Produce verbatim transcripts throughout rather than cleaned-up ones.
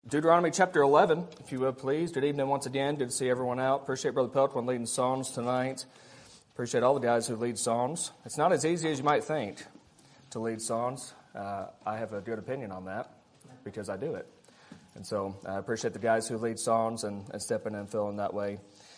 Deuteronomy chapter eleven, if you would please. Good evening once again. Good to see everyone out. Appreciate Brother Peltwin leading Psalms tonight. Appreciate all the guys who lead Psalms. It's not as easy as you might think to lead Psalms. Uh, I have a good opinion on that because I do it. And so I appreciate the guys who lead Psalms and, and step in and fill in that way.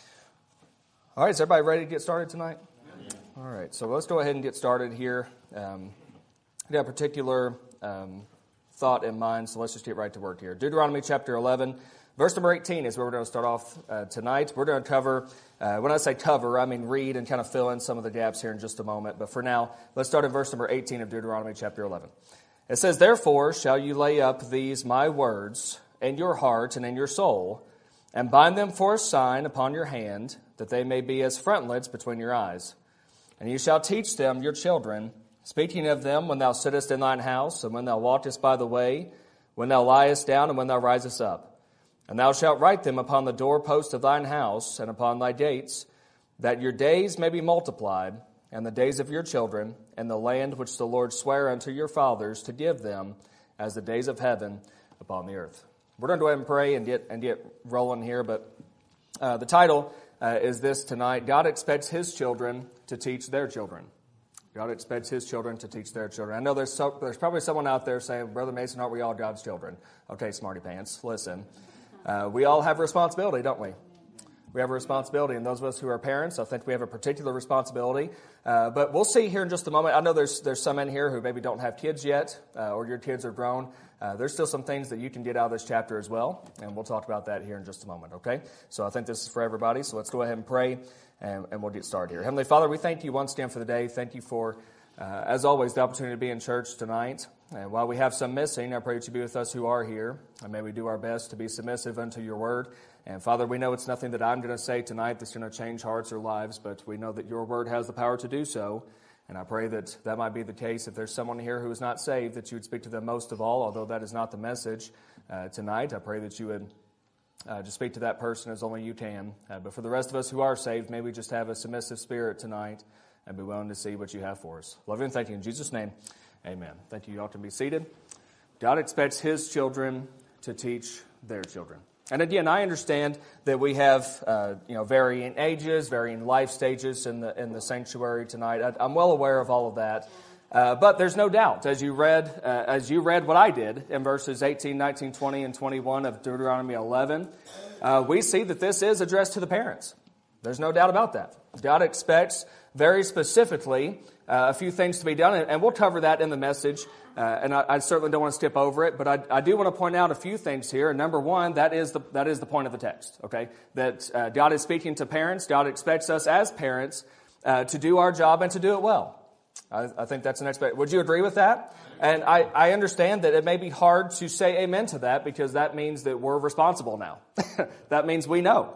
All right, is everybody ready to get started tonight? All right, so let's go ahead and get started here. Um, I got a particular Um, thought in mind, so let's just get right to work here. Deuteronomy chapter eleven, verse number eighteen is where we're going to start off uh, tonight. We're going to cover, uh, when I say cover, I mean read and kind of fill in some of the gaps here in just a moment. But for now, let's start at verse number eighteen of Deuteronomy chapter eleven. It says, "Therefore shall you lay up these my words in your heart and in your soul, and bind them for a sign upon your hand, that they may be as frontlets between your eyes. And you shall teach them your children, speaking of them when thou sittest in thine house, and when thou walkest by the way, when thou liest down, and when thou risest up. And thou shalt write them upon the doorpost of thine house, and upon thy gates, that your days may be multiplied, and the days of your children, and the land which the Lord sware unto your fathers to give them, as the days of heaven upon the earth." We're going to go ahead and pray and get and get rolling here, but uh, the title uh, is this tonight: God expects His children to teach their children. God expects His children to teach their children. I know there's so, there's probably someone out there saying, "Brother Mason, aren't we all God's children?" Okay, smarty pants, listen. Uh, we all have a responsibility, don't we? We have a responsibility, and those of us who are parents, I think we have a particular responsibility. Uh, but we'll see here in just a moment. I know there's there's some in here who maybe don't have kids yet, uh, or your kids are grown. Uh, there's still some things that you can get out of this chapter as well, and we'll talk about that here in just a moment, okay? So I think this is for everybody, so let's go ahead and pray. And, and we'll get started here. Heavenly Father, we thank you once again for the day. Thank you for, uh, as always, the opportunity to be in church tonight. And while we have some missing, I pray that you be with us who are here. And may we do our best to be submissive unto your word. And Father, we know it's nothing that I'm going to say tonight that's going to change hearts or lives, but we know that your word has the power to do so. And I pray that that might be the case. If there's someone here who is not saved, that you would speak to them most of all, although that is not the message uh, tonight. I pray that you would Uh, to speak to that person as only you can. Uh, but for the rest of us who are saved, may we just have a submissive spirit tonight and be willing to see what you have for us. Love you and thank you. In Jesus' name, amen. Thank you. You all can be seated. God expects His children to teach their children. And again, I understand that we have uh, you know varying ages, varying life stages in the in the sanctuary tonight. I, I'm well aware of all of that. Uh, but there's no doubt, as you read, uh, as you read what I did in verses eighteen, nineteen, twenty, and twenty-one of Deuteronomy eleven, uh, we see that this is addressed to the parents. There's no doubt about that. God expects very specifically uh, a few things to be done, and, and we'll cover that in the message. Uh, and I, I certainly don't want to skip over it, but I, I do want to point out a few things here. And number one, that is the that is the point of the text. Okay, that uh, God is speaking to parents. God expects us as parents uh, to do our job and to do it well. I, I think that's an expectation. Would you agree with that? And I, I understand that it may be hard to say amen to that because that means that we're responsible now. That means we know.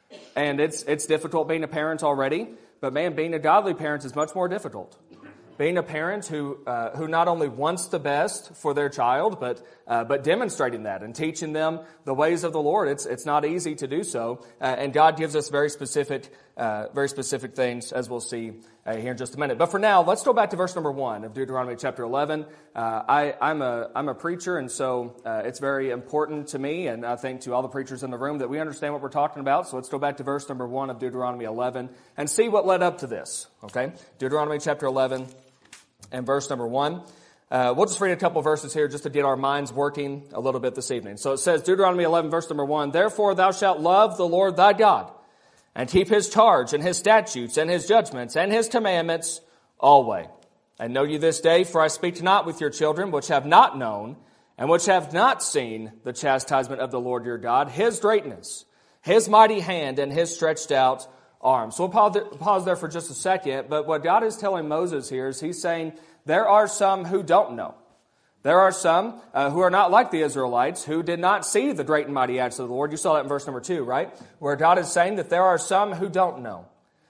And it's it's difficult being a parent already, but man, being a godly parent is much more difficult. Being a parent who uh, who not only wants the best for their child, but uh, but demonstrating that and teaching them the ways of the Lord, it's it's not easy to do so. Uh, and God gives us very specific uh, very specific things, as we'll see uh, here in just a minute. But for now, let's go back to verse number one of Deuteronomy chapter eleven. Uh, I, I'm a I'm a preacher, and so uh, it's very important to me, and I think to all the preachers in the room, that we understand what we're talking about. So let's go back to verse number one of Deuteronomy eleven and see what led up to this. Okay, Deuteronomy chapter eleven. And verse number one, uh, we'll just read a couple verses here just to get our minds working a little bit this evening. So it says, Deuteronomy eleven, verse number one, "Therefore thou shalt love the Lord thy God, and keep His charge, and His statutes, and His judgments, and His commandments always. And know ye this day, for I speak not with your children, which have not known, and which have not seen the chastisement of the Lord your God, His greatness, His mighty hand, and His stretched out arm." So we'll pause there for just a second. But what God is telling Moses here is He's saying there are some who don't know. There are some uh, who are not like the Israelites, who did not see the great and mighty acts of the Lord. You saw that in verse number two, right? Where God is saying that there are some who don't know.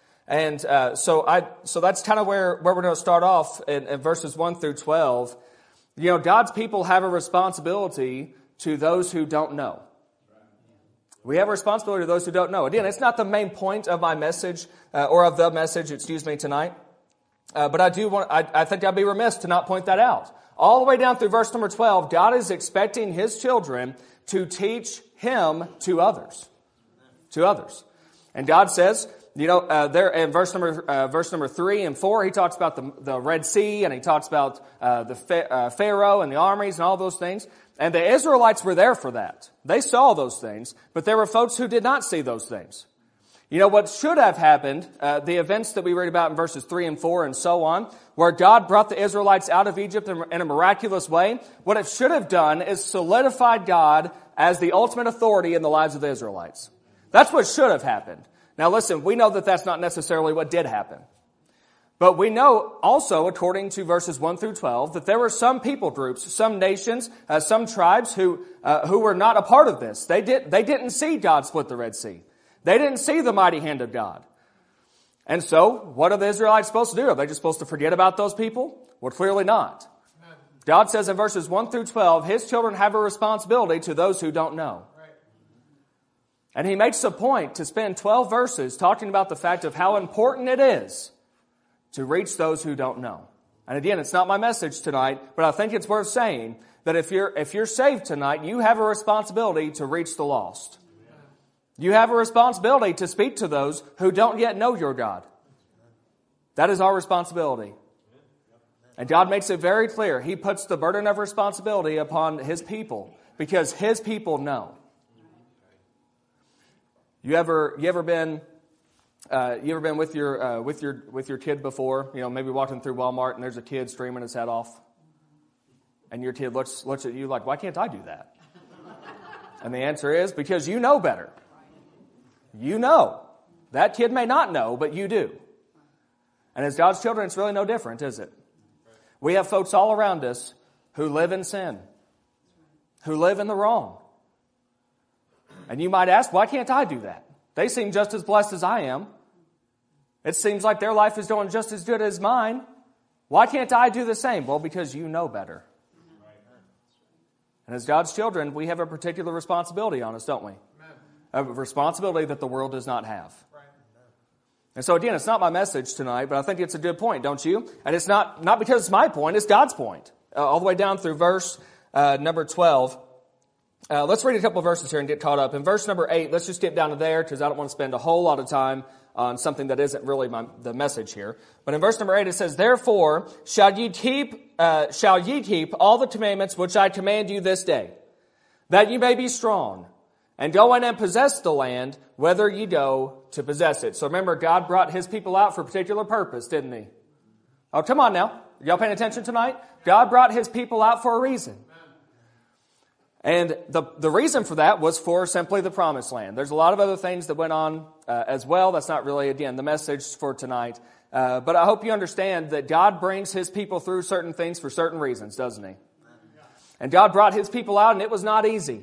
And uh, so I, so that's kind of where, where we're going to start off in, in verses one through twelve. You know, God's people have a responsibility to those who don't know. We have a responsibility to those who don't know. Again, it's not the main point of my message, uh, or of the message, excuse me, tonight. Uh, but I do want, I, I think I'd be remiss to not point that out. All the way down through verse number twelve, God is expecting His children to teach him to others. To others. And God says, you know, uh, there in verse number uh, verse number three and four, he talks about the the Red Sea, and he talks about uh, the Pha- uh, Pharaoh and the armies and all those things. And the Israelites were there for that. They saw those things, but there were folks who did not see those things. You know, what should have happened, uh, the events that we read about in verses three and four and so on, where God brought the Israelites out of Egypt in, in a miraculous way, what it should have done is solidified God as the ultimate authority in the lives of the Israelites. That's what should have happened. Now listen, we know that that's not necessarily what did happen. But we know also, according to verses one through twelve, that there were some people groups, some nations, uh, some tribes who uh, who were not a part of this. They did they didn't see God split the Red Sea. They didn't see the mighty hand of God. And so, what are the Israelites supposed to do? Are they just supposed to forget about those people? Well, clearly not. God says in verses one through twelve, His children have a responsibility to those who don't know. And He makes a point to spend twelve verses talking about the fact of how important it is to reach those who don't know. And again, it's not my message tonight, but I think it's worth saying that if you're, if you're saved tonight, you have a responsibility to reach the lost. You have a responsibility to speak to those who don't yet know your God. That is our responsibility. And God makes it very clear. He puts the burden of responsibility upon His people because His people know. You ever, you ever been, uh, you ever been with your, uh, with your, with your kid before? You know, maybe walking through Walmart and there's a kid streaming his head off, and your kid looks looks at you like, "Why can't I do that?" And the answer is because you know better. You know. That kid may not know, but you do. And as God's children, it's really no different, is it? We have folks all around us who live in sin, who live in the wrong. And you might ask, why can't I do that? They seem just as blessed as I am. It seems like their life is doing just as good as mine. Why can't I do the same? Well, because you know better. And as God's children, we have a particular responsibility on us, don't we? A responsibility that the world does not have. And so again, it's not my message tonight, but I think it's a good point, don't you? And it's not, not because it's my point, it's God's point. Uh, all the way down through verse uh, number twelve. Uh, let's read a couple of verses here and get caught up. In verse number eight, let's just skip down to there because I don't want to spend a whole lot of time on something that isn't really my, the message here. But in verse number eight, it says, "Therefore shall ye keep, uh, shall ye keep all the commandments which I command you this day, that ye may be strong, and go in and possess the land, whether ye go to possess it." So remember, God brought His people out for a particular purpose, didn't He? Oh, come on now. Y'all paying attention tonight? God brought His people out for a reason. And the, the reason for that was for simply the promised land. There's a lot of other things that went on uh, as well. That's not really, again, the message for tonight. Uh, but I hope you understand that God brings His people through certain things for certain reasons, doesn't He? And God brought His people out, and it was not easy.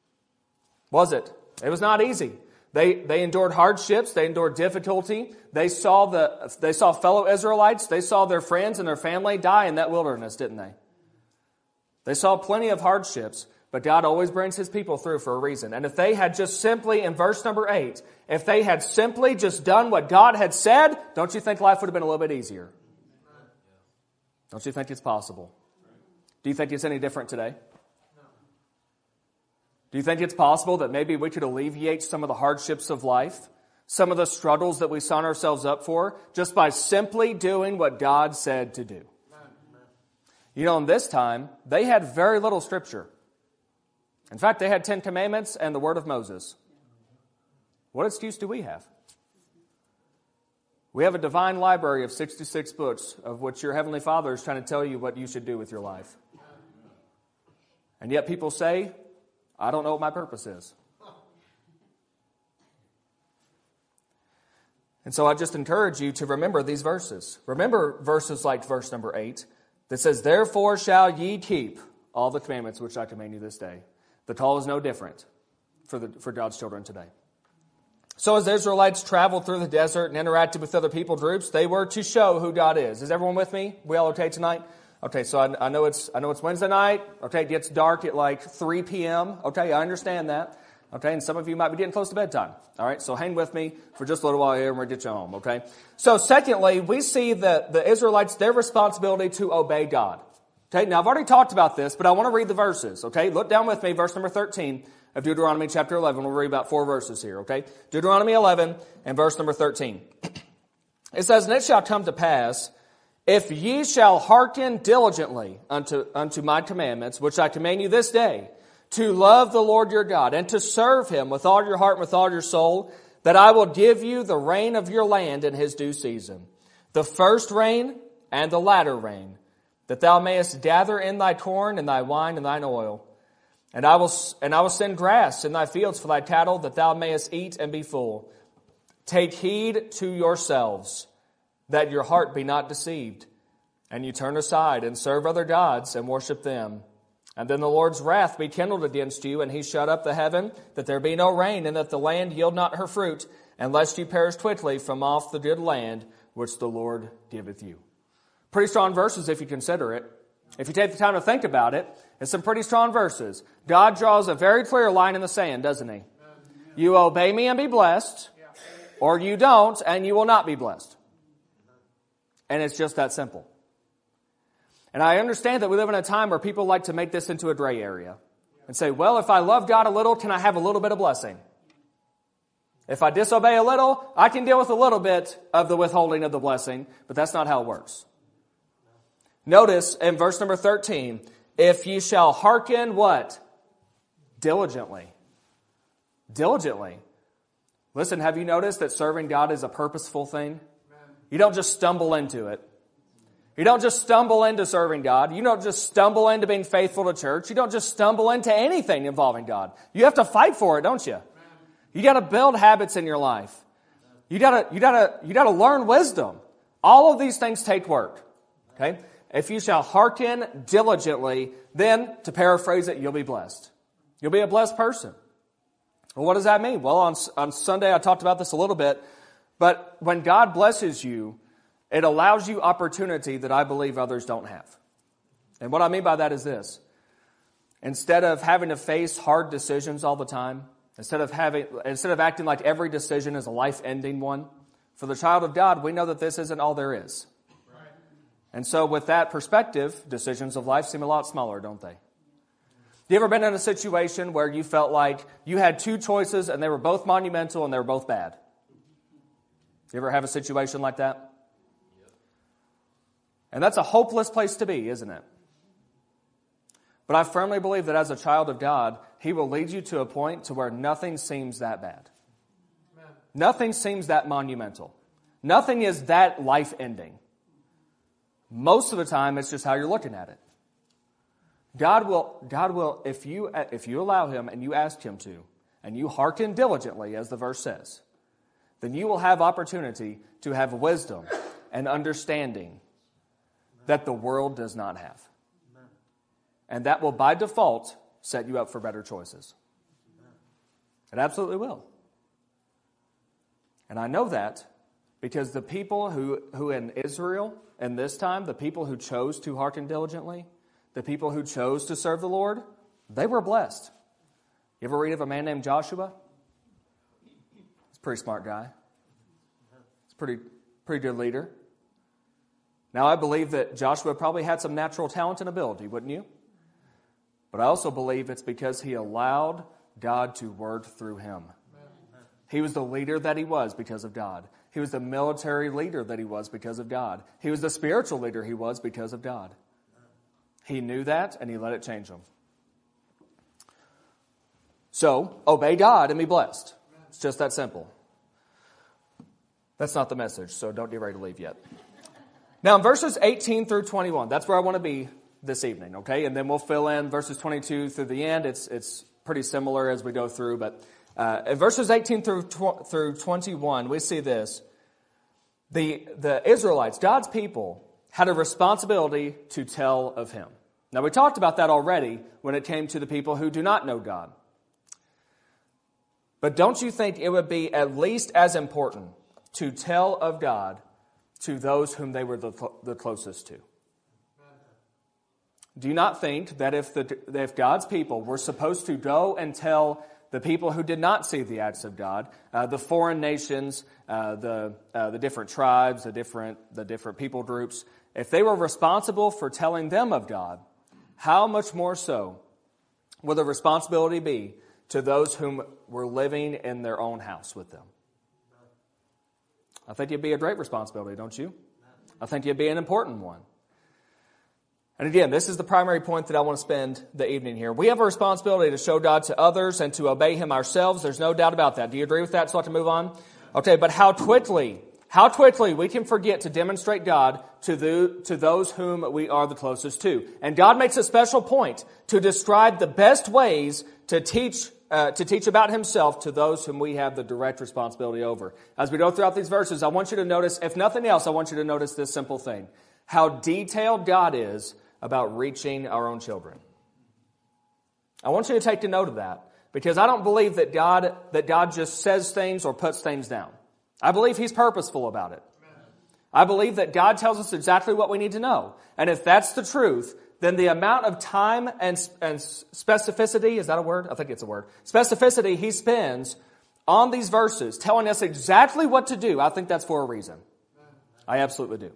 Was it? It was not easy. They they endured hardships. They endured difficulty. They saw the they saw fellow Israelites. They saw their friends and their family die in that wilderness, didn't they? They saw plenty of hardships, but God always brings His people through for a reason. And if they had just simply, in verse number eight, if they had simply just done what God had said, don't you think life would have been a little bit easier? Don't you think it's possible? Do you think it's any different today? Do you think it's possible that maybe we could alleviate some of the hardships of life, some of the struggles that we sign ourselves up for, just by simply doing what God said to do? You know, in this time, they had very little Scripture. In fact, they had Ten Commandments and the Word of Moses. What excuse do we have? We have a divine library of sixty-six books of which your Heavenly Father is trying to tell you what you should do with your life. And yet people say, I don't know what my purpose is. And so I just encourage you to remember these verses. Remember verses like verse number eight that says, "Therefore shall ye keep all the commandments which I command you this day." The call is no different for the for God's children today. So as the Israelites traveled through the desert and interacted with other people groups, they were to show who God is. Is everyone with me? We all okay tonight? Okay, so I, I know it's I know it's Wednesday night. Okay, it gets dark at like three p.m. Okay, I understand that. Okay, and some of you might be getting close to bedtime. All right, so hang with me for just a little while here and we'll get you home, okay? So secondly, we see that the Israelites, their responsibility to obey God. Okay, now I've already talked about this, but I want to read the verses. Okay, look down with me, verse number thirteen of Deuteronomy chapter eleven. We'll read about four verses here, okay? Deuteronomy eleven and verse number thirteen. It says, "And it shall come to pass, if ye shall hearken diligently unto, unto my commandments, which I command you this day, to love the Lord your God, and to serve him with all your heart and with all your soul, that I will give you the rain of your land in his due season, the first rain and the latter rain, that thou mayest gather in thy corn and thy wine and thine oil. And I will and I will send grass in thy fields for thy cattle, that thou mayest eat and be full. Take heed to yourselves, that your heart be not deceived, and you turn aside and serve other gods and worship them. And then the Lord's wrath be kindled against you, and he shut up the heaven, that there be no rain, and that the land yield not her fruit, unless you perish quickly from off the good land which the Lord giveth you." Pretty strong verses if you consider it. If you take the time to think about it, it's some pretty strong verses. God draws a very clear line in the sand, doesn't he? You obey me and be blessed, or you don't and you will not be blessed. And it's just that simple. And I understand that we live in a time where people like to make this into a gray area and say, well, if I love God a little, can I have a little bit of blessing? If I disobey a little, I can deal with a little bit of the withholding of the blessing, but that's not how it works. Notice in verse number thirteen, if ye shall hearken what? Diligently. Diligently. Listen, have you noticed that serving God is a purposeful thing? You don't just stumble into it. You don't just stumble into serving God. You don't just stumble into being faithful to church. You don't just stumble into anything involving God. You have to fight for it, don't you? You got to build habits in your life. You got to you got to you got to learn wisdom. All of these things take work. Okay? If you shall hearken diligently, then to paraphrase it, you'll be blessed. You'll be a blessed person. Well, what does that mean? Well, on on Sunday I talked about this a little bit, but when God blesses you, it allows you opportunity that I believe others don't have. And what I mean by that is this. Instead of having to face hard decisions all the time, instead of having, instead of acting like every decision is a life-ending one, for the child of God, we know that this isn't all there is. Right. And so with that perspective, decisions of life seem a lot smaller, don't they? You ever been in a situation where you felt like you had two choices and they were both monumental and they were both bad? You ever have a situation like that? And that's a hopeless place to be, isn't it? But I firmly believe that as a child of God, He will lead you to a point to where nothing seems that bad. Amen. Nothing seems that monumental. Nothing is that life-ending. Most of the time, it's just how you're looking at it. God will, God will, if you, if you allow Him and you ask Him to, and you hearken diligently, as the verse says, then you will have opportunity to have wisdom and understanding that the world does not have. And that will, by default, set you up for better choices. It absolutely will. And I know that because the people who, who in Israel, in this time, the people who chose to hearken diligently, the people who chose to serve the Lord, they were blessed. You ever read of a man named Joshua? He's a pretty smart guy. He's a pretty, pretty good leader. Now, I believe that Joshua probably had some natural talent and ability, wouldn't you? But I also believe it's because he allowed God to work through him. He was the leader that he was because of God. He was the military leader that he was because of God. He was the spiritual leader he was because of God. He knew that, and he let it change him. So, obey God and be blessed. It's just that simple. That's not the message, so don't get ready to leave yet. Now, in verses eighteen through twenty-one, that's where I want to be this evening, okay? And then we'll fill in verses twenty-two through the end. It's it's pretty similar as we go through, but uh, in verses eighteen through tw- through twenty-one, we see this. The, the Israelites, God's people, had a responsibility to tell of Him. Now, we talked about that already when it came to the people who do not know God. But don't you think it would be at least as important to tell of God to those whom they were the, the closest to? Do you not think that if the if God's people were supposed to go and tell the people who did not see the acts of God, uh, the foreign nations, uh, the uh, the different tribes, the different the different people groups, if they were responsible for telling them of God, how much more so will the responsibility be to those whom were living in their own house with them? I think it'd be a great responsibility, don't you? I think it'd be an important one. And again, this is the primary point that I want to spend the evening here. We have a responsibility to show God to others and to obey Him ourselves. There's no doubt about that. Do you agree with that? So I have to move on? Okay, but how quickly, how quickly we can forget to demonstrate God to the, to those whom we are the closest to. And God makes a special point to describe the best ways to teach Uh, to teach about Himself to those whom we have the direct responsibility over. As we go throughout these verses, I want you to notice, if nothing else, I want you to notice this simple thing. How detailed God is about reaching our own children. I want you to take note of that, because I don't believe that God, that God just says things or puts things down. I believe He's purposeful about it. I believe that God tells us exactly what we need to know. And if that's the truth, then the amount of time and, and specificity, is that a word? I think it's a word. Specificity He spends on these verses, telling us exactly what to do, I think that's for a reason. I absolutely do.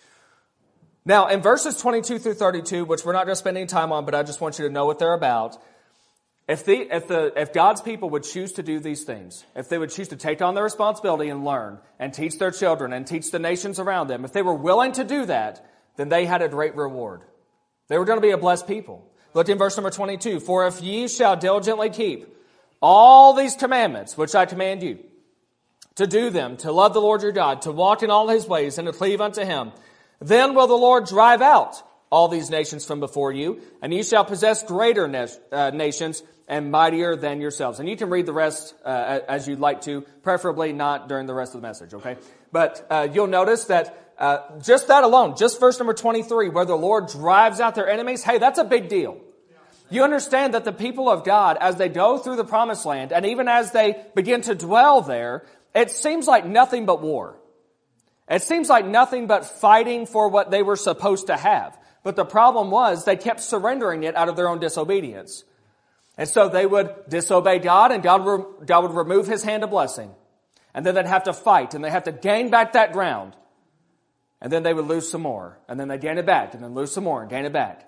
Now, in verses twenty-two through thirty-two, which we're not going to spend any time on, but I just want you to know what they're about. If the, if the, if God's people would choose to do these things, if they would choose to take on their responsibility and learn and teach their children and teach the nations around them, if they were willing to do that, then they had a great reward. They were going to be a blessed people. Look in verse number twenty-two. For if ye shall diligently keep all these commandments which I command you, to do them, to love the Lord your God, to walk in all His ways, and to cleave unto Him, then will the Lord drive out all these nations from before you, and ye shall possess greater na- uh, nations and mightier than yourselves. And you can read the rest uh, as you'd like to, preferably not during the rest of the message, okay? But uh, you'll notice that Uh, just that alone, just verse number twenty-three, where the Lord drives out their enemies, hey, that's a big deal. You understand that the people of God, as they go through the promised land, and even as they begin to dwell there, it seems like nothing but war. It seems like nothing but fighting for what they were supposed to have. But the problem was they kept surrendering it out of their own disobedience. And so they would disobey God, and God, re- God would remove His hand of blessing. And then they'd have to fight, and they'd have to gain back that ground. And then they would lose some more. And then they'd gain it back. And then lose some more and gain it back.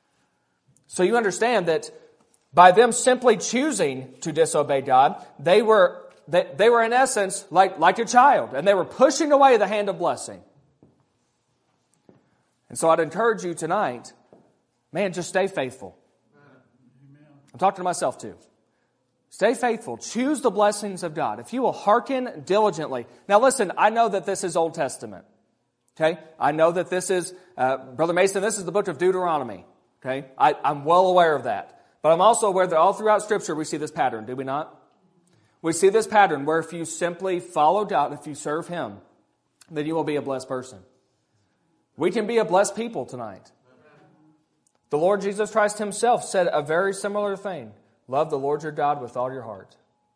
So you understand that by them simply choosing to disobey God, they were they, they were in essence like, like a child. And they were pushing away the hand of blessing. And so I'd encourage you tonight, man, just stay faithful. I'm talking to myself too. Stay faithful. Choose the blessings of God. If you will hearken diligently. Now listen, I know that this is Old Testament. Okay, I know that this is, uh, Brother Mason, this is the book of Deuteronomy. Okay, I, I'm well aware of that. But I'm also aware that all throughout Scripture we see this pattern, do we not? We see this pattern where if you simply follow God, if you serve Him, then you will be a blessed person. We can be a blessed people tonight. The Lord Jesus Christ Himself said a very similar thing. Love the Lord your God with all your heart.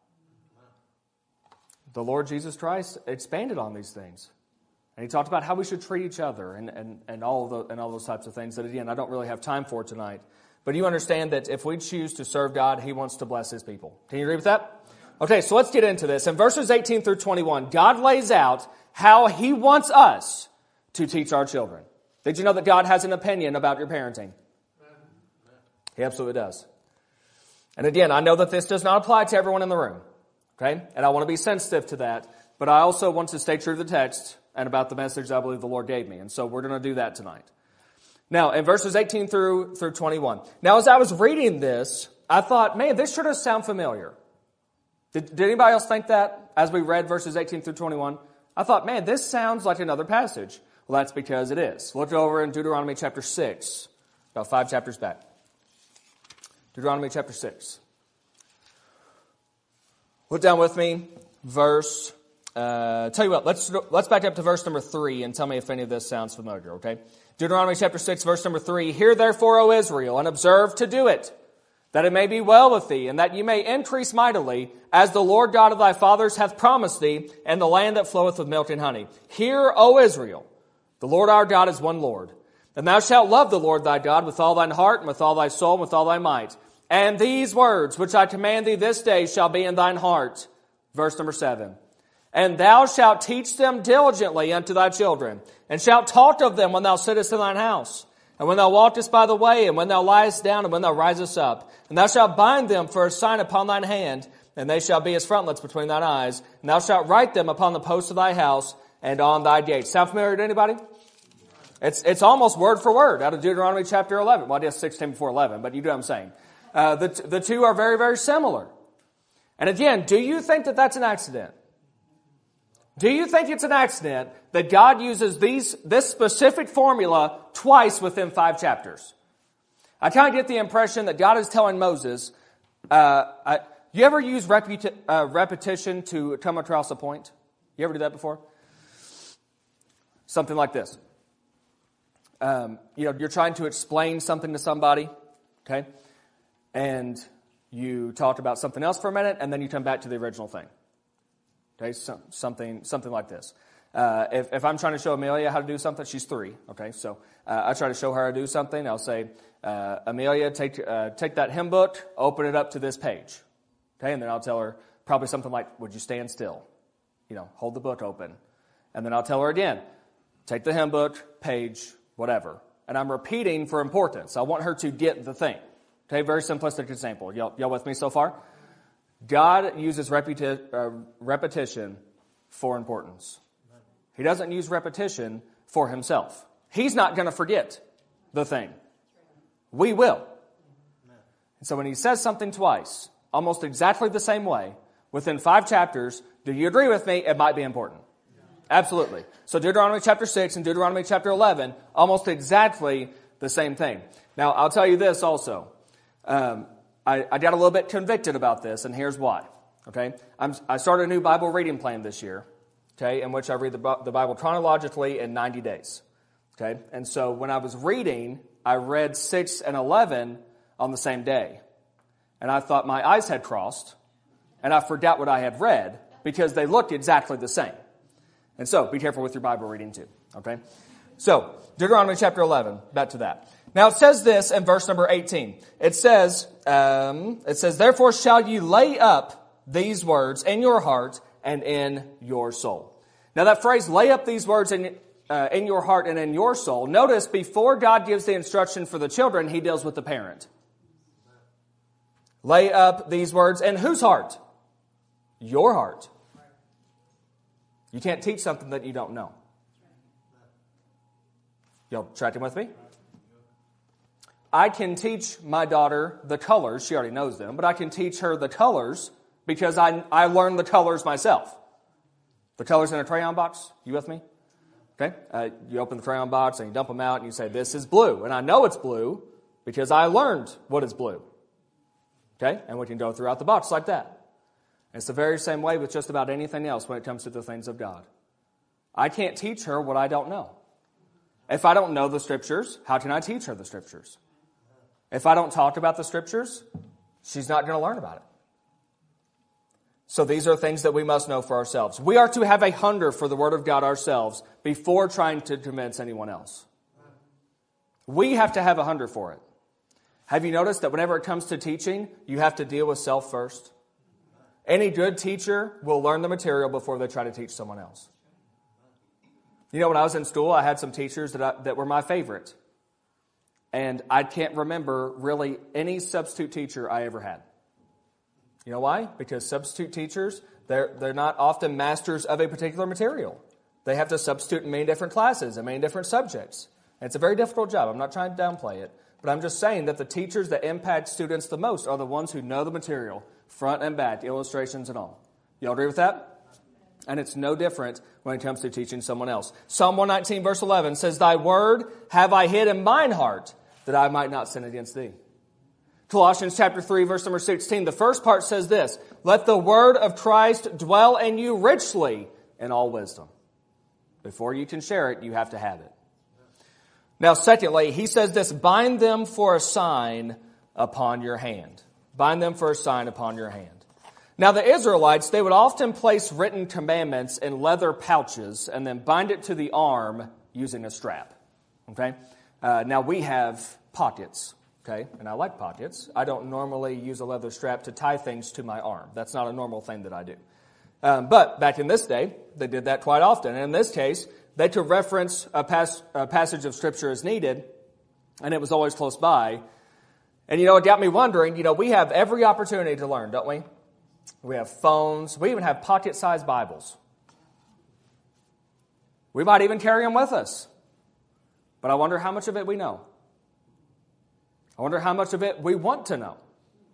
The Lord Jesus Christ expanded on these things. And He talked about how we should treat each other and, and, and, all, the, and all those types of things that, again, I don't really have time for tonight. But you understand that if we choose to serve God, He wants to bless His people. Can you agree with that? Okay, so let's get into this. In verses eighteen through twenty-one, God lays out how He wants us to teach our children. Did you know that God has an opinion about your parenting? He absolutely does. And again, I know that this does not apply to everyone in the room. Okay? And I want to be sensitive to that. But I also want to stay true to the text and about the message I believe the Lord gave me. And so we're going to do that tonight. Now, in verses eighteen through, through twenty-one. Now, as I was reading this, I thought, man, this sure does sound familiar. Did, did anybody else think that as we read verses eighteen through twenty-one? I thought, man, this sounds like another passage. Well, that's because it is. Look over in Deuteronomy chapter six, about five chapters back. Deuteronomy chapter six. Look down with me, verse... Uh, tell you what, let's let's back up to verse number three and tell me if any of this sounds familiar, okay? Deuteronomy chapter six, verse number three. Hear therefore, O Israel, and observe to do it, that it may be well with thee, and that you may increase mightily, as the Lord God of thy fathers hath promised thee, and the land that floweth with milk and honey. Hear, O Israel, the Lord our God is one Lord. And thou shalt love the Lord thy God with all thine heart, and with all thy soul, and with all thy might. And these words which I command thee this day shall be in thine heart. Verse number seven. And thou shalt teach them diligently unto thy children, and shalt talk of them when thou sittest in thine house, and when thou walkest by the way, and when thou liest down, and when thou risest up. And thou shalt bind them for a sign upon thine hand, and they shall be as frontlets between thine eyes. And thou shalt write them upon the posts of thy house and on thy gates. Sound familiar to anybody? It's it's almost word for word out of Deuteronomy chapter eleven. Well, I guess sixteen before eleven, but you know what I'm saying. Uh, the, the two are very, very similar. And again, do you think that that's an accident? Do you think it's an accident that God uses these this specific formula twice within five chapters? I kind of get the impression that God is telling Moses, uh, I, you ever use repeti- uh, repetition to come across a point? You ever do that before? Something like this. Um, you know, you're trying to explain something to somebody, okay? And you talk about something else for a minute, and then you come back to the original thing. Okay, so, something something like this. Uh, if, if I'm trying to show Amelia how to do something, she's three. Okay, so uh, I try to show her how to do something. I'll say, uh, Amelia, take uh, take that hymn book, open it up to this page. Okay, and then I'll tell her probably something like, would you stand still? You know, hold the book open. And then I'll tell her again, take the hymn book, page, whatever. And I'm repeating for importance. I want her to get the thing. Okay, very simplistic example. Y'all, y'all with me so far? God uses repeti- uh, repetition for importance. He doesn't use repetition for himself. He's not going to forget the thing. We will. And so when he says something twice, almost exactly the same way, within five chapters, do you agree with me? It might be important. Absolutely. So Deuteronomy chapter six and Deuteronomy chapter eleven, almost exactly the same thing. Now, I'll tell you this also. Um, I, I got a little bit convicted about this, and here's why. Okay, I'm, I started a new Bible reading plan this year, okay, in which I read the, the Bible chronologically in ninety days. Okay, and so when I was reading, I read six and eleven on the same day. And I thought my eyes had crossed, and I forgot what I had read because they looked exactly the same. And so, be careful with your Bible reading too, okay? So, Deuteronomy chapter eleven, back to that. Now it says this in verse number eighteen. It says, um, it says, therefore shall you lay up these words in your heart and in your soul. Now that phrase, lay up these words in, uh, in your heart and in your soul, notice before God gives the instruction for the children, he deals with the parent. Lay up these words in whose heart? Your heart. You can't teach something that you don't know. Y'all tracking with me? I can teach my daughter the colors. She already knows them. But I can teach her the colors because I, I learned the colors myself. The colors in a crayon box. You with me? Okay. Uh, you open the crayon box and you dump them out and you say, this is blue. And I know it's blue because I learned what is blue. Okay. And we can go throughout the box like that. It's the very same way with just about anything else when it comes to the things of God. I can't teach her what I don't know. If I don't know the Scriptures, how can I teach her the Scriptures? If I don't talk about the Scriptures, she's not going to learn about it. So these are things that we must know for ourselves. We are to have a hunger for the Word of God ourselves before trying to convince anyone else. We have to have a hunger for it. Have you noticed that whenever it comes to teaching, you have to deal with self first? Any good teacher will learn the material before they try to teach someone else. You know, when I was in school, I had some teachers that I, that were my favorite. And I can't remember really any substitute teacher I ever had. You know why? Because substitute teachers, they're, they're not often masters of a particular material. They have to substitute in many different classes and many different subjects. And it's a very difficult job. I'm not trying to downplay it. But I'm just saying that the teachers that impact students the most are the ones who know the material, front and back, illustrations and all. You all agree with that? And it's no different when it comes to teaching someone else. Psalm one nineteen verse eleven says, thy word have I hid in mine heart, that I might not sin against thee. Colossians chapter three verse number sixteen, the first part says this, let the word of Christ dwell in you richly in all wisdom. Before you can share it, you have to have it. Now, secondly, he says this, bind them for a sign upon your hand. Bind them for a sign upon your hand. Now, the Israelites, they would often place written commandments in leather pouches and then bind it to the arm using a strap. Okay? Uh, now, we have pockets. Okay? And I like pockets. I don't normally use a leather strap to tie things to my arm. That's not a normal thing that I do. Um, but back in this day, they did that quite often. And in this case, they could reference a, pas- a passage of Scripture as needed, and it was always close by. And, you know, it got me wondering, you know, we have every opportunity to learn, don't we? We have phones. We even have pocket-sized Bibles. We might even carry them with us. But I wonder how much of it we know. I wonder how much of it we want to know.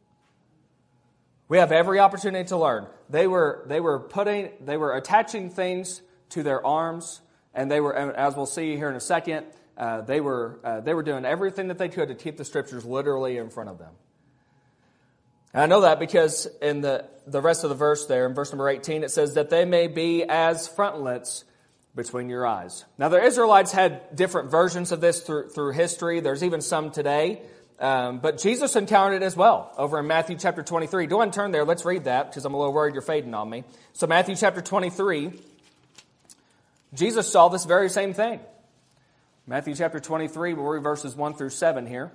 We have every opportunity to learn. They were they were putting they were attaching things to their arms, and they were, as we'll see here in a second, uh, they were uh, they were doing everything that they could to keep the Scriptures literally in front of them. And I know that because in the the rest of the verse there, in verse number eighteen, it says that they may be as frontlets between your eyes. Now, the Israelites had different versions of this through through history. There's even some today. Um, but Jesus encountered it as well over in Matthew chapter twenty-three. Go ahead and turn there. Let's read that because I'm a little worried you're fading on me. So Matthew chapter twenty-three, Jesus saw this very same thing. Matthew chapter twenty-three, we'll read verses one through seven here.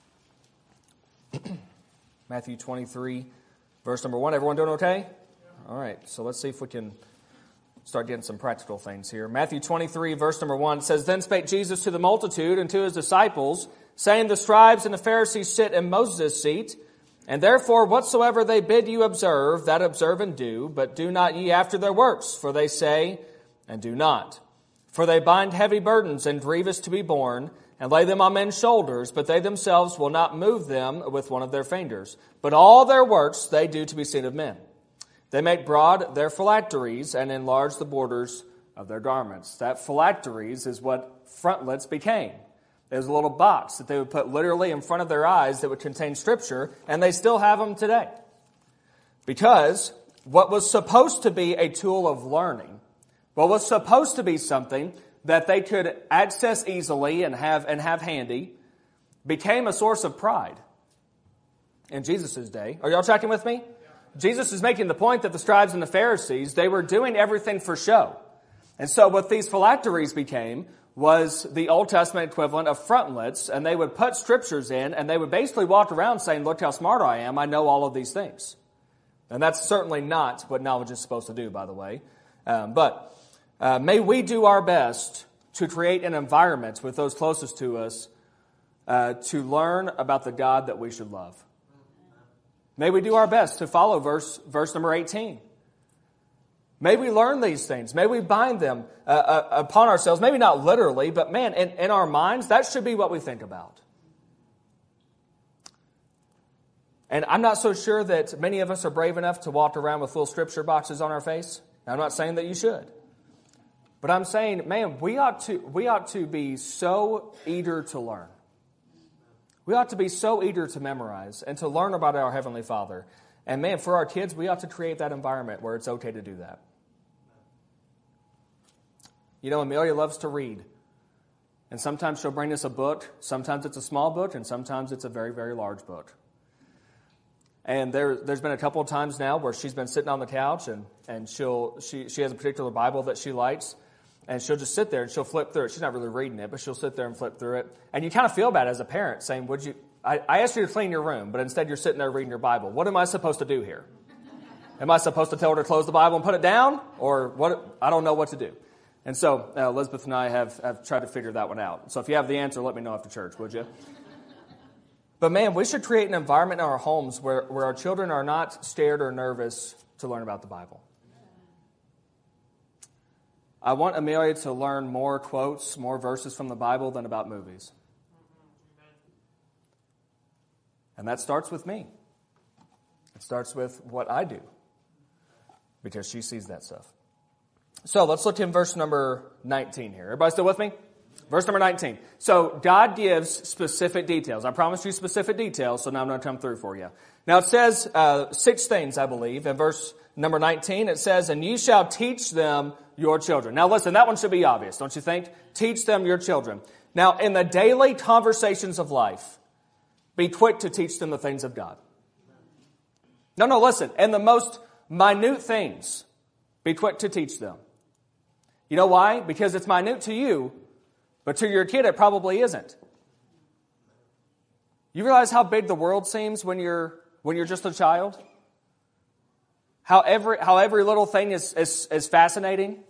Matthew twenty-three, verse number one. Everyone doing okay? All right, so let's see if we can start getting some practical things here. Matthew twenty-three, verse number one says, Then spake Jesus to the multitude and to his disciples, saying, The scribes and the Pharisees sit in Moses' seat, and therefore whatsoever they bid you observe, that observe and do, but do not ye after their works, for they say, and do not. For they bind heavy burdens and grievous to be borne, and lay them on men's shoulders, but they themselves will not move them with one of their fingers. But all their works they do to be seen of men. They make broad their phylacteries, and enlarge the borders of their garments. That phylacteries is what frontlets became. There was a little box that they would put literally in front of their eyes that would contain Scripture, and they still have them today. Because what was supposed to be a tool of learning, what was supposed to be something that they could access easily and have and have handy, became a source of pride in Jesus' day. Are y'all tracking with me? Jesus is making the point that the scribes and the Pharisees, they were doing everything for show. And so what these phylacteries became was the Old Testament equivalent of frontlets, and they would put Scriptures in, and they would basically walk around saying, look how smart I am, I know all of these things. And that's certainly not what knowledge is supposed to do, by the way. Um, but uh, may we do our best to create an environment with those closest to us uh, to learn about the God that we should love. May we do our best to follow verse verse number eighteen. May we learn these things. May we bind them uh, uh, upon ourselves. Maybe not literally, but man, in, in our minds, that should be what we think about. And I'm not so sure that many of us are brave enough to walk around with little Scripture boxes on our face. I'm not saying that you should. But I'm saying, man, we ought to, we ought to be so eager to learn. We ought to be so eager to memorize and to learn about our Heavenly Father. And man, for our kids, we ought to create that environment where it's okay to do that. You know, Amelia loves to read. And sometimes she'll bring us a book. Sometimes it's a small book, and sometimes it's a very, very large book. And there, there's been a couple of times now where she's been sitting on the couch, and, and she'll she, she has a particular Bible that she likes, and she'll just sit there and she'll flip through it. She's not really reading it, but she'll sit there and flip through it. And you kind of feel bad as a parent saying, would you... I, I asked you to clean your room, but instead you're sitting there reading your Bible. What am I supposed to do here? Am I supposed to tell her to close the Bible and put it down? Or what? I don't know what to do. And so uh, Elizabeth and I have, have tried to figure that one out. So if you have the answer, let me know after church, would you? But man, we should create an environment in our homes where, where our children are not scared or nervous to learn about the Bible. I want Amelia to learn more quotes, more verses from the Bible than about movies. And that starts with me. It starts with what I do, because she sees that stuff. So let's look in verse number nineteen here. Everybody still with me? Verse number nineteen. So God gives specific details. I promised you specific details, so now I'm going to come through for you. Now it says uh, six things, I believe. In verse number nineteen, it says, and you shall teach them your children. Now listen, that one should be obvious, don't you think? Teach them your children. Now in the daily conversations of life, be quick to teach them the things of God. No, no, listen. And the most minute things, be quick to teach them. You know why? Because it's minute to you, but to your kid it probably isn't. You realize how big the world seems when you're when you're just a child? How every, how every little thing is, is, is fascinating?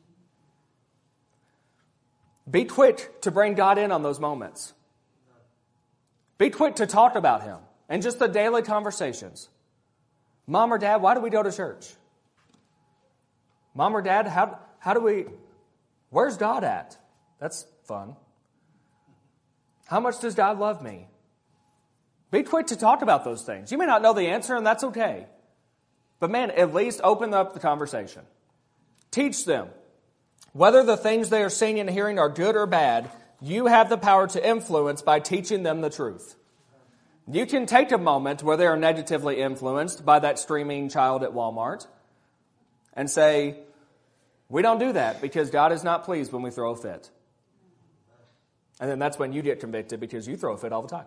Be quick to bring God in on those moments. Be quick to talk about Him and just the daily conversations. Mom or Dad, why do we go to church? Mom or Dad, how, how do we, where's God at? That's fun. How much does God love me? Be quick to talk about those things. You may not know the answer, and that's okay. But man, at least open up the conversation. Teach them. Whether the things they are seeing and hearing are good or bad, you have the power to influence by teaching them the truth. You can take a moment where they are negatively influenced by that screaming child at Walmart and say, we don't do that because God is not pleased when we throw a fit. And then that's when you get convicted because you throw a fit all the time.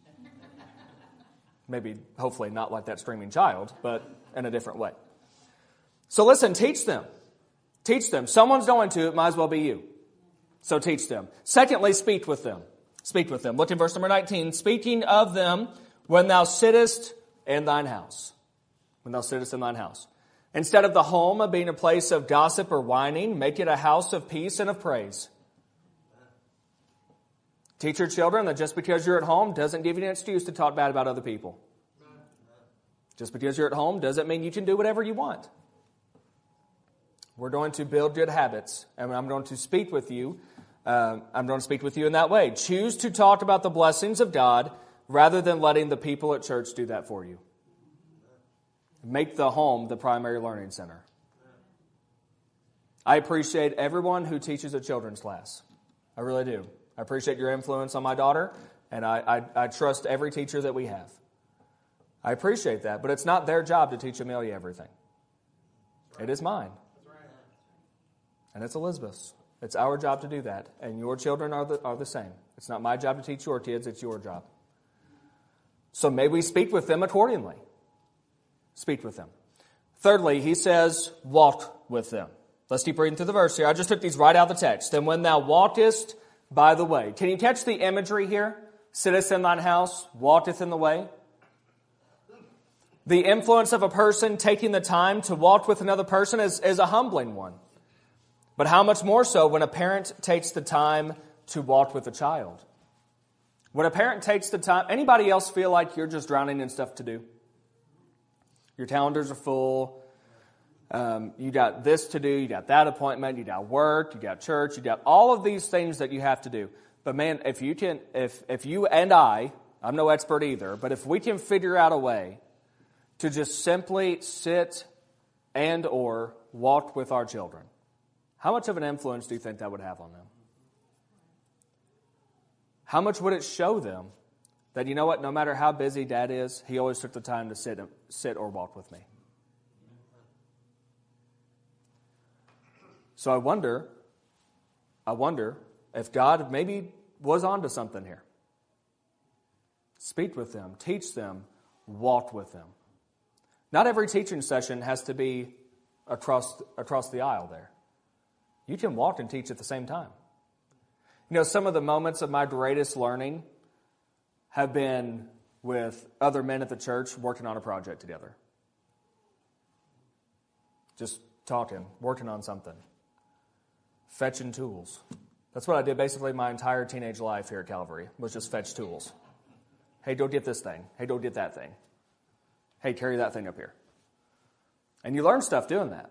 Maybe, hopefully not like that screaming child, but in a different way. So listen, teach them. Teach them. Someone's going to, it might as well be you. So teach them. Secondly, speak with them. Speak with them. Look in verse number nineteen. Speaking of them when thou sittest in thine house. When thou sittest in thine house. Instead of the home of being a place of gossip or whining, make it a house of peace and of praise. Teach your children that just because you're at home doesn't give you an excuse to talk bad about other people. Just because you're at home doesn't mean you can do whatever you want. We're going to build good habits, and I'm going to speak with you. Uh, I'm going to speak with you in that way. Choose to talk about the blessings of God rather than letting the people at church do that for you. Make the home the primary learning center. I appreciate everyone who teaches a children's class. I really do. I appreciate your influence on my daughter, and I, I, I trust every teacher that we have. I appreciate that, but it's not their job to teach Amelia everything. It is mine. And it's Elizabeth's. It's our job to do that. And your children are the, are the same. It's not my job to teach your kids, it's your job. So may we speak with them accordingly. Speak with them. Thirdly, he says, walk with them. Let's keep reading through the verse here. I just took these right out of the text. And when thou walkest by the way. Can you catch the imagery here? Sittest in thine house, walketh in the way. The influence of a person taking the time to walk with another person is, is a humbling one. But how much more so when a parent takes the time to walk with a child? When a parent takes the time, anybody else feel like you're just drowning in stuff to do? Your calendars are full. Um, you got this to do. You got that appointment. You got work. You got church. You got all of these things that you have to do. But man, if you can, if if you and I, I'm no expert either, but if we can figure out a way to just simply sit and or walk with our children, how much of an influence do you think that would have on them? How much would it show them that, you know what, no matter how busy Dad is, he always took the time to sit, sit or walk with me? So I wonder, I wonder if God maybe was onto something here. Speak with them, teach them, walk with them. Not every teaching session has to be across, across the aisle there. You can walk and teach at the same time. You know, some of the moments of my greatest learning have been with other men at the church working on a project together. Just talking, working on something. Fetching tools. That's what I did basically my entire teenage life here at Calvary, was just fetch tools. Hey, go get this thing. Hey, go get that thing. Hey, carry that thing up here. And you learn stuff doing that.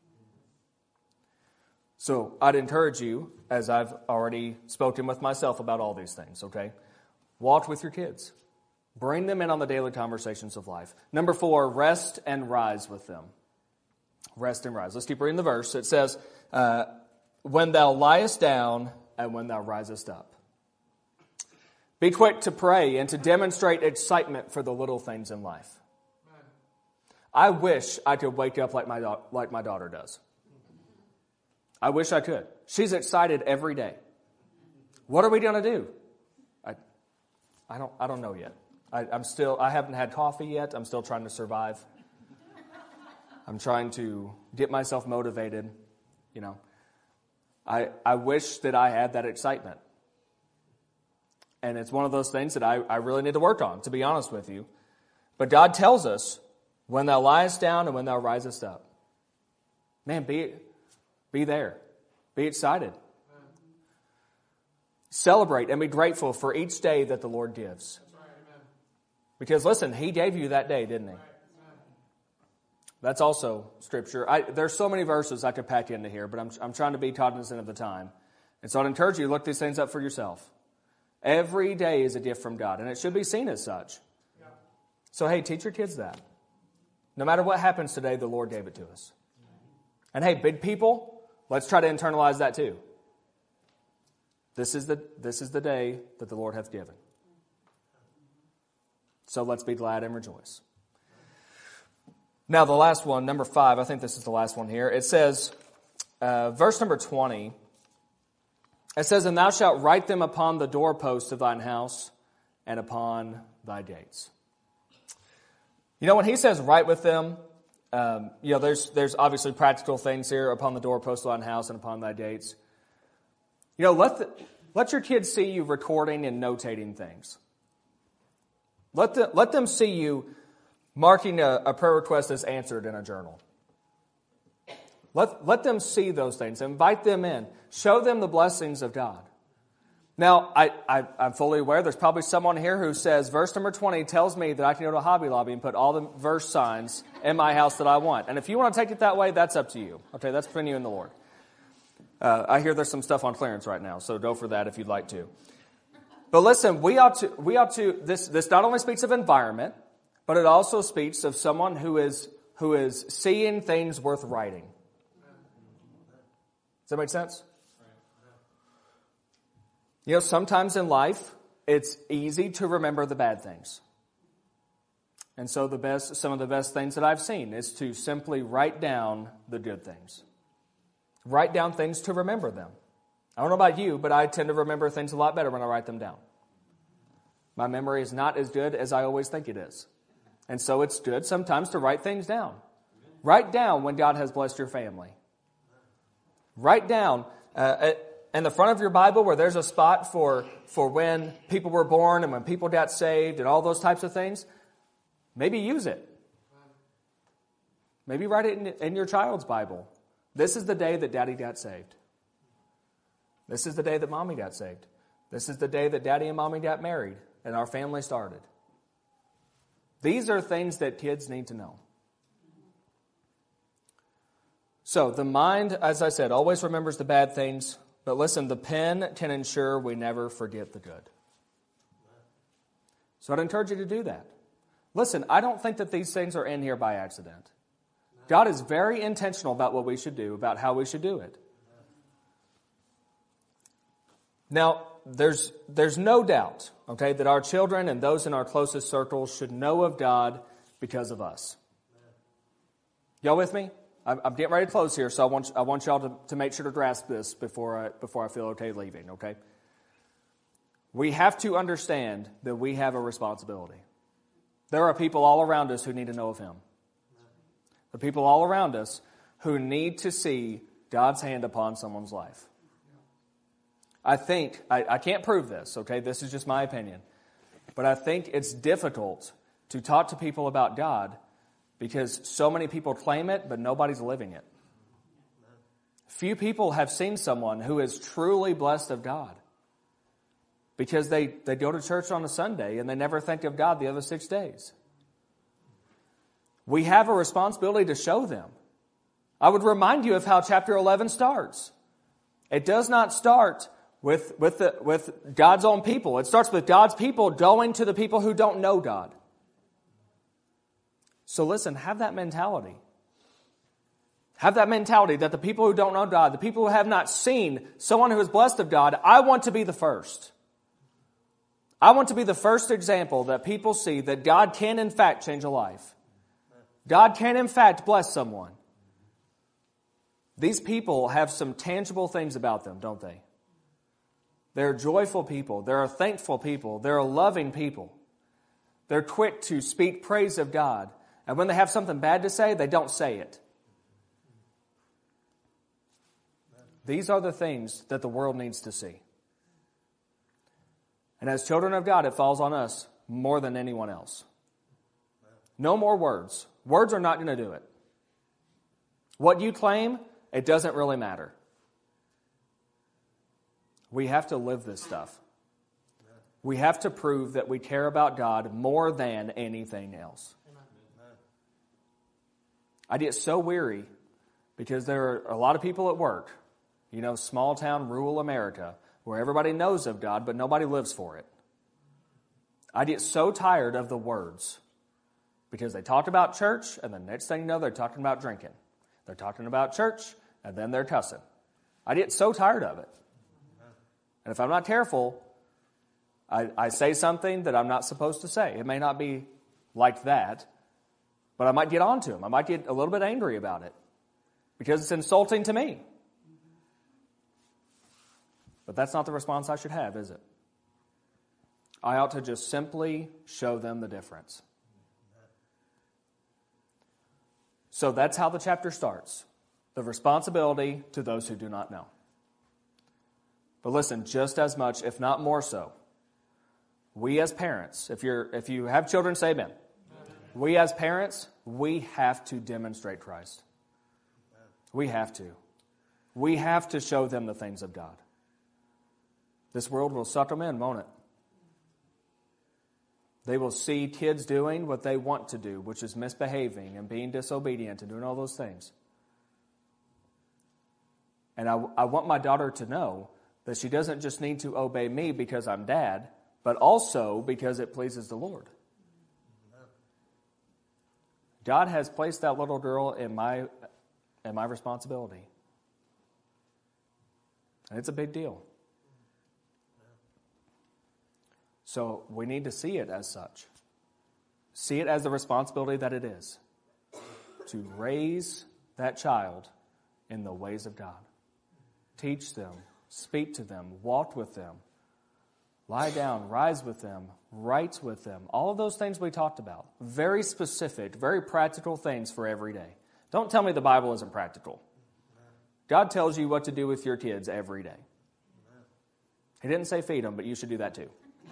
So I'd encourage you, as I've already spoken with myself about all these things, okay? Walk with your kids. Bring them in on the daily conversations of life. Number four, rest and rise with them. Rest and rise. Let's keep reading the verse. It says, uh, when thou liest down and when thou risest up. Be quick to pray and to demonstrate excitement for the little things in life. I wish I could wake up like my like my daughter does. I wish I could. She's excited every day. What are we going to do? I, I don't. I don't know yet. I, I'm still. I haven't had coffee yet. I'm still trying to survive. I'm trying to get myself motivated. You know. I I wish that I had that excitement. And it's one of those things that I, I really need to work on, to be honest with you. But God tells us, When thou liest down and when thou risest up. Man, be, be there. Be excited. Celebrate and be grateful for each day that the Lord gives. Because listen, He gave you that day, didn't He? That's also Scripture. I, there's so many verses I could pack into here, but I'm, I'm trying to be cognizant of the time. And so I'd encourage you to look these things up for yourself. Every day is a gift from God, and it should be seen as such. So hey, teach your kids that. No matter what happens today, the Lord gave it to us. And hey, big people, let's try to internalize that too. This is the, this is the day that the Lord hath given. So let's be glad and rejoice. Now the last one, number five, I think this is the last one here. It says, uh, verse number twenty, it says, And thou shalt write them upon the doorposts of thine house and upon thy gates. You know, when he says write with them, um, you know, there's there's obviously practical things here, upon the doorposts of thine house and upon thy gates. You know, let the, let your kids see you recording and notating things. Let the, let them see you marking a, a prayer request as answered in a journal. Let, let them see those things. Invite them in. Show them the blessings of God. Now, I, I, I'm fully aware there's probably someone here who says, verse number twenty tells me that I can go to Hobby Lobby and put all the verse signs in my house that I want. And if you want to take it that way, that's up to you. Okay, that's between you and the Lord. Uh, I hear there's some stuff on clearance right now, so go for that if you'd like to. But listen, we ought to, we ought to, this, this not only speaks of environment, but it also speaks of someone who is, who is seeing things worth writing. Does that make sense? You know, sometimes in life, it's easy to remember the bad things. And so the best, some of the best things that I've seen is to simply write down the good things. Write down things to remember them. I don't know about you, but I tend to remember things a lot better when I write them down. My memory is not as good as I always think it is. And so it's good sometimes to write things down. Write down when God has blessed your family. Write down uh, in the front of your Bible where there's a spot for, for when people were born and when people got saved and all those types of things. Maybe use it. Maybe write it in, in your child's Bible. This is the day that Daddy got saved. This is the day that Mommy got saved. This is the day that Daddy and Mommy got married and our family started. These are things that kids need to know. So the mind, as I said, always remembers the bad things. But listen, the pen can ensure we never forget the good. So I'd encourage you to do that. Listen, I don't think that these things are in here by accident. God is very intentional about what we should do, about how we should do it. Now, there's there's no doubt, okay, that our children and those in our closest circles should know of God because of us. Y'all with me? I'm, I'm getting ready to close here, so I want I want y'all to, to make sure to grasp this before I before I feel okay leaving, okay? We have to understand that we have a responsibility. There are people all around us who need to know of Him. The people all around us who need to see God's hand upon someone's life. I think, I, I can't prove this, okay? This is just my opinion. But I think it's difficult to talk to people about God because so many people claim it, but nobody's living it. Few people have seen someone who is truly blessed of God because they, they go to church on a Sunday and they never think of God the other six days. We have a responsibility to show them. I would remind you of how chapter eleven starts. It does not start with, with, the, with God's own people. It starts with God's people going to the people who don't know God. So listen, have that mentality. Have that mentality that the people who don't know God, the people who have not seen someone who is blessed of God, I want to be the first. I want to be the first example that people see that God can in fact change a life. God can in fact bless someone. These people have some tangible things about them, don't they? They're joyful people. They're thankful people. They're loving people. They're quick to speak praise of God. And when they have something bad to say, they don't say it. These are the things that the world needs to see. And as children of God, it falls on us more than anyone else. No more words. Words are not going to do it. What you claim, it doesn't really matter. We have to live this stuff. We have to prove that we care about God more than anything else. I get so weary because there are a lot of people at work, you know, small town, rural America, where everybody knows of God, but nobody lives for it. I get so tired of the words because they talked about church, and the next thing you know, they're talking about drinking. They're talking about church, and then they're cussing. I get so tired of it. And if I'm not careful, I, I say something that I'm not supposed to say. It may not be like that, but I might get on to him. I might get a little bit angry about it because it's insulting to me. But that's not the response I should have, is it? I ought to just simply show them the difference. So that's how the chapter starts. The responsibility to those who do not know. But listen, just as much, if not more so, we as parents, if you're if you have children, say amen. Amen. We as parents, we have to demonstrate Christ. Amen. We have to. We have to show them the things of God. This world will suck them in, won't it? They will see kids doing what they want to do, which is misbehaving and being disobedient and doing all those things. And I, I want my daughter to know that she doesn't just need to obey me because I'm dad, but also because it pleases the Lord. God has placed that little girl in my, in my responsibility. And it's a big deal. So we need to see it as such. See it as the responsibility that it is to raise that child in the ways of God. Teach them, speak to them, walk with them, lie down, rise with them, write with them. All of those things we talked about. Very specific, very practical things for every day. Don't tell me the Bible isn't practical. God tells you what to do with your kids every day. He didn't say feed them, but you should do that too.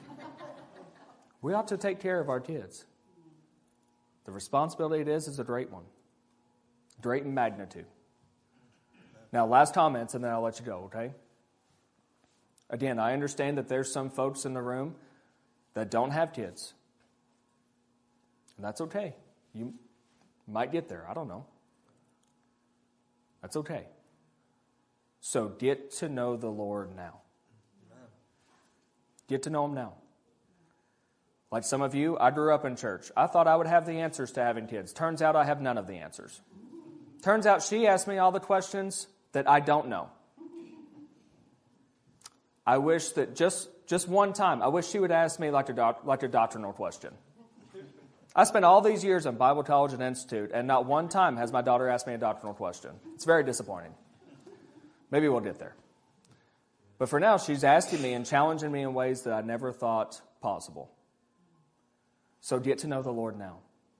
We ought to take care of our kids. The responsibility it is is a great one. Great in magnitude. Now, last comments, and then I'll let you go, okay? Again, I understand that there's some folks in the room that don't have kids. And that's okay. You might get there. I don't know. That's okay. So get to know the Lord now. Get to know Him now. Like some of you, I grew up in church. I thought I would have the answers to having kids. Turns out I have none of the answers. Turns out she asked me all the questions that I don't know. I wish that just, just one time, I wish she would ask me like a, doc, like a doctrinal question. I spent all these years in Bible College and Institute, and not one time has my daughter asked me a doctrinal question. It's very disappointing. Maybe we'll get there. But for now, she's asking me and challenging me in ways that I never thought possible. So get to know the Lord now.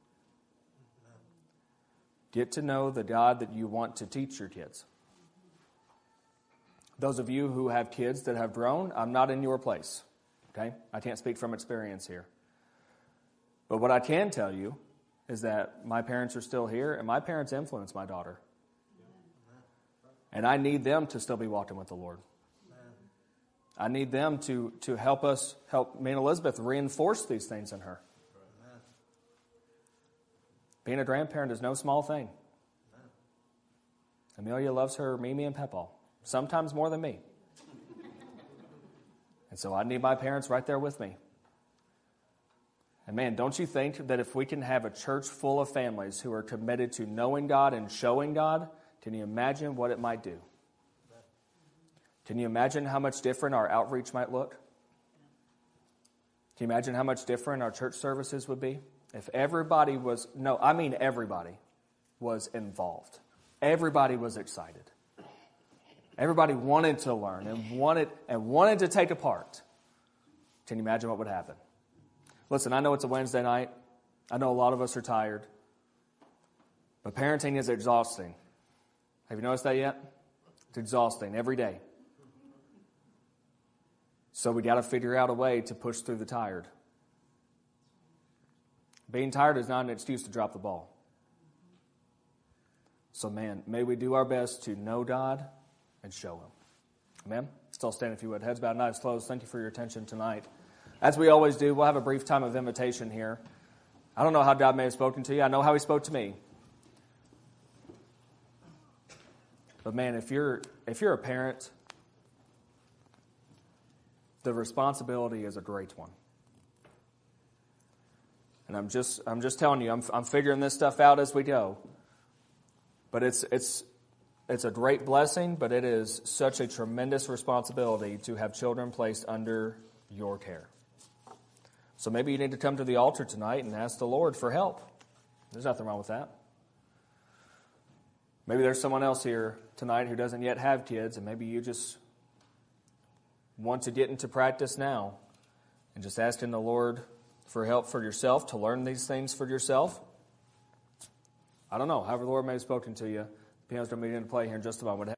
Get to know the God that you want to teach your kids. Those of you who have kids that have grown, I'm not in your place. Okay? I can't speak from experience here. But what I can tell you is that my parents are still here, and my parents influence my daughter. And I need them to still be walking with the Lord. I need them to, to help us, help me and Elizabeth reinforce these things in her. Being a grandparent is no small thing. Amelia loves her Mimi and Pepaw, sometimes more than me. And so I need my parents right there with me. And man, don't you think that if we can have a church full of families who are committed to knowing God and showing God, can you imagine what it might do? Can you imagine how much different our outreach might look? Can you imagine how much different our church services would be? If everybody was, no, I mean everybody was involved. Everybody was excited. Everybody wanted to learn and wanted and wanted to take a part. Can you imagine what would happen? Listen, I know it's a Wednesday night. I know a lot of us are tired. But parenting is exhausting. Have you noticed that yet? It's exhausting every day. So we got to figure out a way to push through the tired. Being tired is not an excuse to drop the ball. So, man, may we do our best to know God and show Him. Amen? Still stand if you would. Heads bowed, eyes closed. Thank you for your attention tonight. As we always do, we'll have a brief time of invitation here. I don't know how God may have spoken to you. I know how He spoke to me. But, man, if you're if you're a parent, the responsibility is a great one. And I'm just I'm just telling you, I'm I'm figuring this stuff out as we go. But it's it's it's a great blessing, but it is such a tremendous responsibility to have children placed under your care. So maybe you need to come to the altar tonight and ask the Lord for help. There's nothing wrong with that. Maybe there's someone else here tonight who doesn't yet have kids, and maybe you just want to get into practice now and just asking the Lord for help for yourself, to learn these things for yourself. I don't know. However the Lord may have spoken to you, the piano's going to be in play here in just a moment.